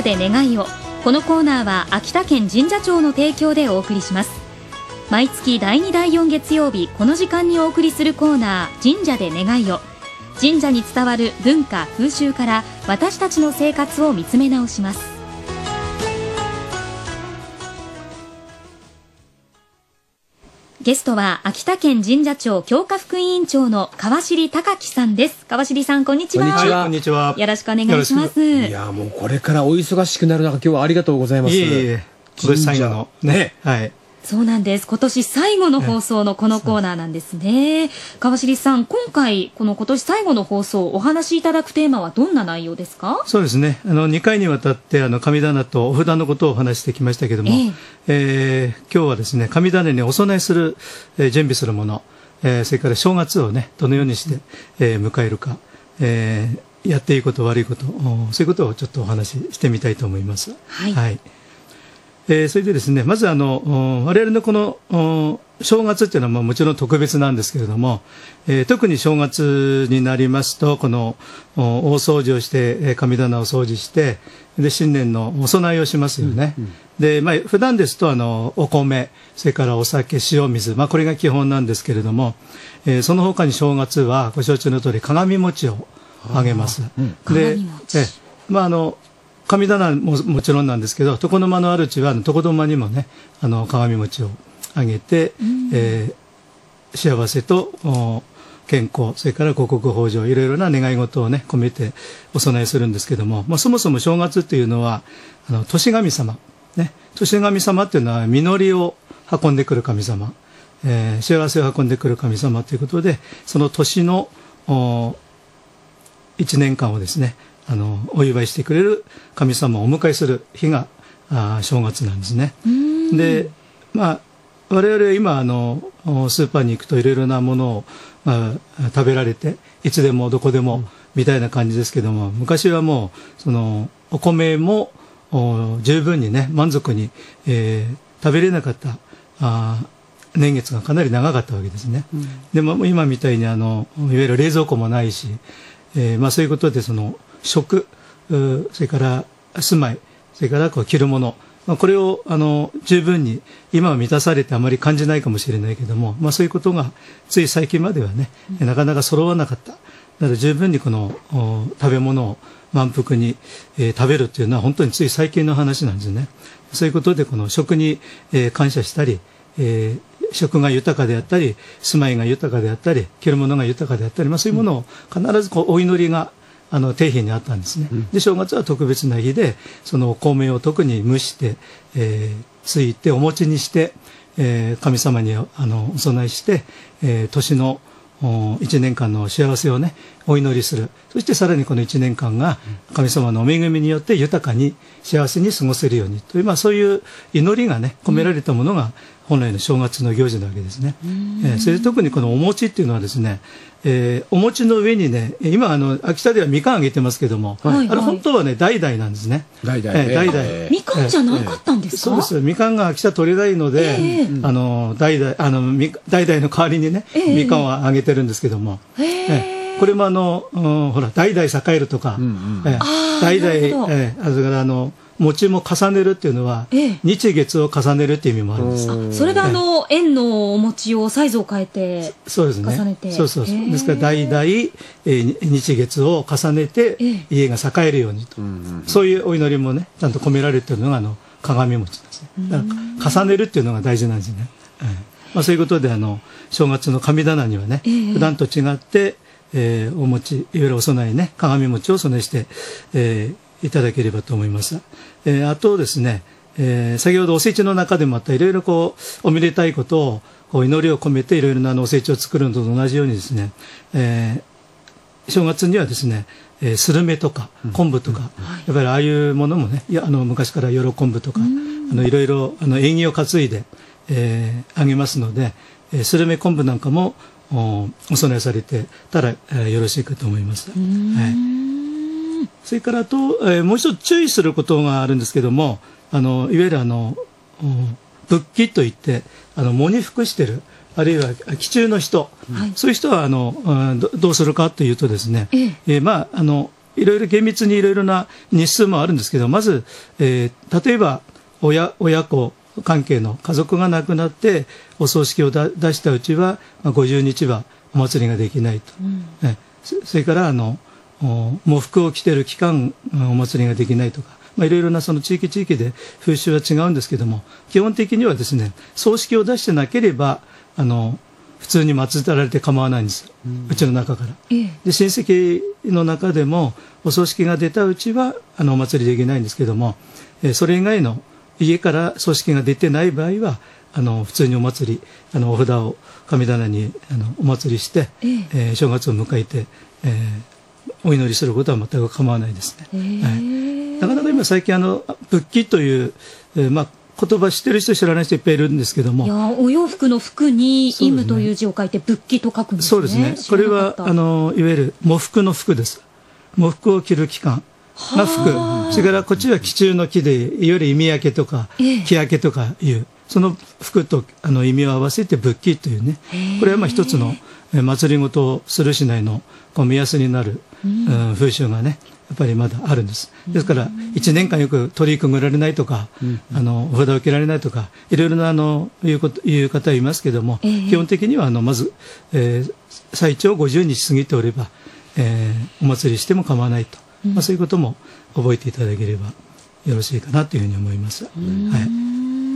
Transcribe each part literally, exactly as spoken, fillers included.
社で願いを。このコーナーは秋田県神社庁の提供でお送りします。毎月だいにだいよん月曜日、この時間にお送りするコーナー、神社で願いを。神社に伝わる文化風習から私たちの生活を見つめ直します。ゲストは秋田県神社庁教化副委員長の川尻隆樹さんです。川尻さん、こんにちは。 こんにちは。 よろしくお願いします。 いや、もうこれからお忙しくなる中、今日はありがとうございます。 いえいえ、今年最後のね、はい。 そうなんです。今年最後の放送のこのコーナーなんですね。川尻さん、今回この今年最後の放送、お話しいただくテーマはどんな内容ですか？ そうですね。あのにかいにわたってあの神棚とお札のことをお話してきましたけども、えーえー、今日はですね、神棚にお供えする、えー、準備するもの、えー、それから正月をね、どのようにして、えー、迎えるか、えー、やっていいこと悪いこと、そういうことをちょっとお話ししてみたいと思います。 はい。 はい。えー、それでですね、まずあの我々のこの正月っていうのはまあもちろん特別なんですけれども、えー、特に正月になりますとこの大掃除をして神棚を掃除してで新年のお供えをしますよね。うんうん、で、まあ、普段ですとあのお米、それからお酒、塩水、まあ、これが基本なんですけれども、えー、その他に正月はご承知の通り鏡餅をあげます。 うん、で、鏡餅、えー、 まああの神棚ももちろんなんですけど、床の間の主は床の間にもね、あの鏡餅をあげて、うん、えー、幸せと健康、それから五穀豊穣、いろいろな願い事をね込めてお供えするんですけども、まあ、そもそも正月っていうのはあの年神様、ね、年神様っていうのは実りを運んでくる神様、えー、幸せを運んでくる神様ということで、その年の一年間をですね、あのお祝いしてくれる神様をお迎えする日があ正月なんですね。で、まあ、我々は今あのスーパーに行くといろいろなものを、まあ、食べられていつでもどこでもみたいな感じですけども、昔はもうそのお米も十分にね満足に、えー、食べれなかったあ年月がかなり長かったわけですね。うん、でも今みたいにあのいわゆる冷蔵庫もないし、えーまあ、そういうことでその食、それから住まい、それからこう着るもの、まあ、これをあの十分に今は満たされてあまり感じないかもしれないけども、まあ、そういうことがつい最近まではね、うん、なかなか揃わなかった。だから十分にこの食べ物を満腹に、えー、食べるというのは本当につい最近の話なんですね。そういうことでこの食に、えー、感謝したり、えー、食が豊かであったり住まいが豊かであったり着るものが豊かであったり、まあ、そういうものを必ずこうお祈りがあの底辺にあったんですね。で正月は特別な日でそのお米を特に蒸して、えー、ついてお餅にして、えー、神様にあのお供えして、えー、年のいちねんかんの幸せをねお祈りする。そしてさらにこのいちねんかんが神様のお恵みによって豊かに幸せに過ごせるようにという、まあ、そういう祈りがね込められたものが本来の正月の行事なわけですね。えー、それで特にこのお餅っていうのはですね、えー、お餅の上にね今あの秋田ではみかんあげてますけども、はい、あれ本当はね代々なんですね。 代々、 えー、代々、 えー、みかんじゃなかったんですか？ えー、そうです。みかんが秋田取れないので、えー、あの代々あの代々の代わりにね、えー、みかんはあげてるんですけども、えーえー、これもあの、うん、ほら代々栄えるとか、うんうん、えー、代々、えー、あそれからあの餅も重ねるっていうのは、ええ、日月を重ねるっていう意味もあるんです。 あ、それであの、ええ、円のお餅をサイズを変えてそうですね、 重ねて、 そうそうそう、ですから代々、えー、日月を重ねて、ええ、家が栄えるようにと、うんうんうん、そういうお祈りもねちゃんと込められているのがあの鏡餅ですね。だから重ねるっていうのが大事なんですね。えーまあ、そういうことであの正月の神棚にはね、ええ、普段と違って、えー、お餅いわゆるお供えね鏡餅をお供えして、えーいただければと思います。えー、あとですね、えー、先ほどおせちの中でもあったいろいろこうおめでたいことをこう祈りを込めていろいろなおせちを作るのと同じようにですね、えー、正月にはですね、えー、スルメとか昆布とか、うんうん、やっぱりああいうものもね、いやあの昔から喜昆布とか、あのいろいろあの縁起を担いで、えー、あげますので、えー、スルメ昆布なんかも お, お供えされてたら、えー、よろしいかと思います。はい。それからあと、えー、もう一つ注意することがあるんですけども、あのいわゆるあの仏器といってあの喪に服してるあるいは忌中の人、はい、そういう人はあの ど, どうするかというとですね、えええー、まああのいろいろ厳密にいろいろな日数もあるんですけど、まず、えー、例えば親親子関係の家族が亡くなってお葬式をだ出したうちは、まあ、ごじゅうにちはお祭りができないと、うんね、そ, それからあの喪服を着ている期間お祭りができないとか、まあ、いろいろなその地域地域で風習は違うんですけども、基本的にはですね、葬式を出してなければあの普通に祀られて構わないんです、うん、うちの中から、ええ、で親戚の中でもお葬式が出たうちはあのお祭りできないんですけども、えそれ以外の家から葬式が出てない場合はあの普通にお祭りあのお札を神棚にあのお祭りして、えええー、正月を迎えて、えー、お祈りすることは全く構わないですね、えーはい、なかなか今最近あの仏器という、えーまあ、言葉知ってる人知らない人いっぱいいるんですけども、 いやお洋服の服に「イム」という字を書いて仏器と書くんですね。 そうですね、これはあのいわゆる喪服の服です。喪服を着る期間が服、それからこっちは木中の木でいわゆる意味焼けとか木焼けとかいう、ええ、その服とあの意味を合わせて仏器というね、これはまあ一つの祭りごとをするしないのこう目安になる、うん、風習がねやっぱりまだあるんです。ですからいちねんかんよく鳥居くぐられないとか、うん、あのお札を受けられないとかいろいろなあのいうこという方はいますけども、えー、基本的にはあのまず、えー、最長ごじゅうにち過ぎておれば、えー、お祭りしても構わないと、うん、まあ、そういうことも覚えていただければよろしいかなというふうに思います。はい、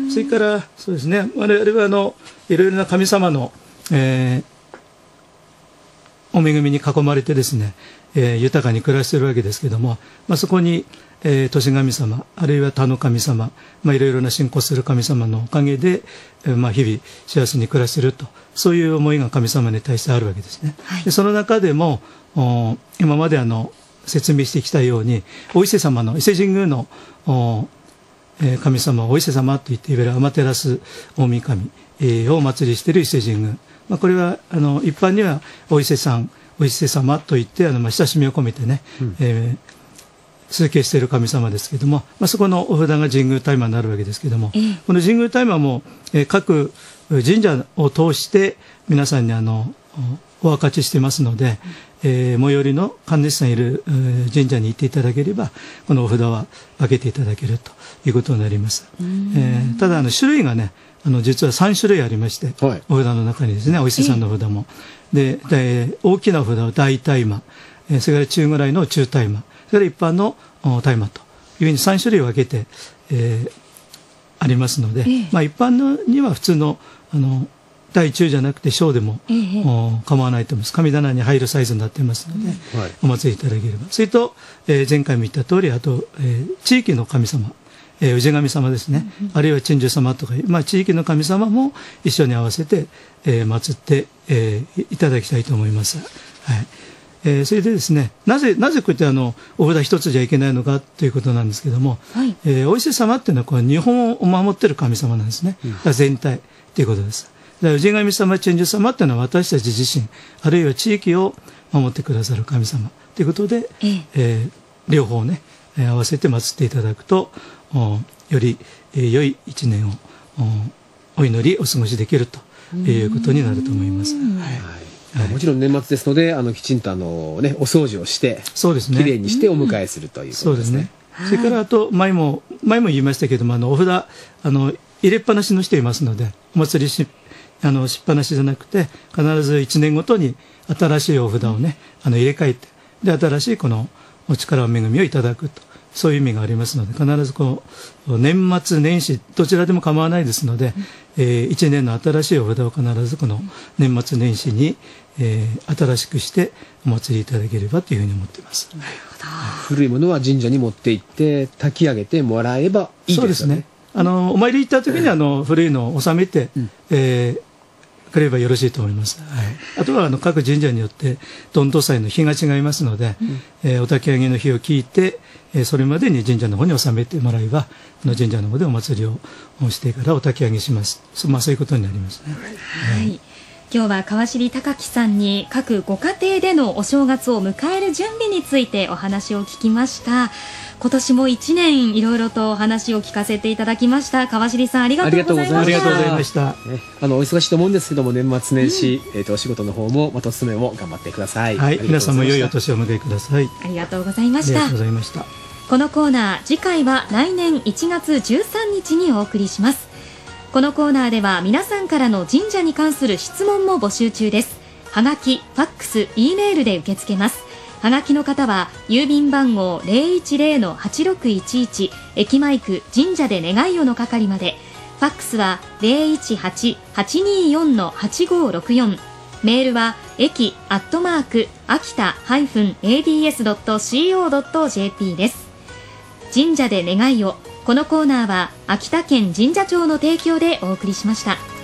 それからそうですね、我々はあのいろいろな神様の、えー、お恵みに囲まれてですね、えー、豊かに暮らしているわけですけども、まあ、そこに、えー、年神様あるいは他の神様、まあ、いろいろな信仰する神様のおかげで、えーまあ、日々幸せに暮らしていると、そういう思いが神様に対してあるわけですね、はい、でその中でも今まであの説明してきたようにお伊勢様の伊勢神宮のえー、神様お伊勢様と言っていわゆる天照大神、えー、をお祭りしている伊勢神宮、まあ、これはあの一般にはお伊勢さんお伊勢様といってあの、まあ、親しみを込めてね、うん、えー、崇敬している神様ですけども、まあ、そこのお札が神宮大麻になるわけですけども、えー、この神宮大麻も、えー、各神社を通して皆さんにあのお分かちしてますので、うん、えー、最寄りの神主さんいる、えー、神社に行っていただければこのお札は分けていただけるということになります、えー、ただあの種類がねあの実はさんしゅるいありまして、はい、お札の中にですねお伊勢さんの札も、でで大きな札は大大麻、えー、それから中ぐらいの中大麻、それから一般の大麻というふうにさんしゅるい分けて、えー、ありますので、えーまあ、一般のには普通のあの大中じゃなくて小でも、ええ、構わないと思います。神棚に入るサイズになっていますので、うん、はい、お祭りいただければ。それと、えー、前回も言った通りあと、えー、地域の神様、えー、氏神様ですね、うん、あるいは鎮守様とか、まあ、地域の神様も一緒に合わせて、えー、祀って、えー、いただきたいと思います。はい、えー、それでですね、なぜなぜこうやってあのお札一つじゃいけないのかということなんですけども、はい、えー、お伊勢様っていうのはこう日本を守っている神様なんですね、うん、全体ということです。氏神様、鎮守様というのは私たち自身あるいは地域を守ってくださる神様ということで、えええー、両方ね合わせて祀っていただくとより、えー、良い一年をお祈りお過ごしできるということになると思います。はい、 もちろん年末ですのであのきちんとあの、ね、お掃除をしてそうですね、きれいにしてお迎えするということですね。 それからあと前も前も言いましたけどもあのお札あの入れっぱなしの人いますのでお祭りしあのしっぱなしじゃなくて必ずいちねんごとに新しいお札をねあの入れ替えてで新しいこのお力お恵みをいただくとそういう意味がありますので必ずこう年末年始どちらでも構わないですので、うん、えー、いちねんの新しいお札を必ずこの年末年始に、えー、新しくしてお祭りいただければというふうに思っています。なるほど。古いものは神社に持って行って炊き上げてもらえばいいですよね。そうですね。 あのお参り行った時にあの古いのを納めて、うん、えーくればよろしいと思います。はい、あとはあの各神社によってどんと祭の日が違いますので、うん、えー、お焚き上げの日を聞いて、えー、それまでに神社の方に納めてもらえばあの神社の方でお祭りをしてからお焚き上げします。そ、まあ、そういうことになりますね。 はい、はい、今日は川尻隆樹さんに各ご家庭でのお正月を迎える準備についてお話を聞きました。 今年もいちねんいろいろとお話を聞かせていただきました。川尻さん、ありがとうございました。 ありがとうございました。 ね、あのお忙しいと思うんですけども、年末年始、うん、えー、とお仕事の方もまたお勤めも頑張ってください。 はい、皆さんも良いお年をお迎えください。 ありがとうございました。 ありがとうございました。 このコーナー、次回は来年いちがつじゅうさんにちにお送りします。このコーナーでは皆さんからの神社に関する質問も募集中です。はがき、ファックス、Eメールで受け付けます。はがきの方は郵便番号 ゼロいちゼロのはちろくいちいち 駅前区神社で願いをの係まで、ファックスは ゼロいちはち はちによんのはちごろくよん、メールは駅アットマーク秋田 エーディーエスドットコードットジェーピー です。神社で願いを。このコーナーは秋田県神社庁の提供でお送りしました。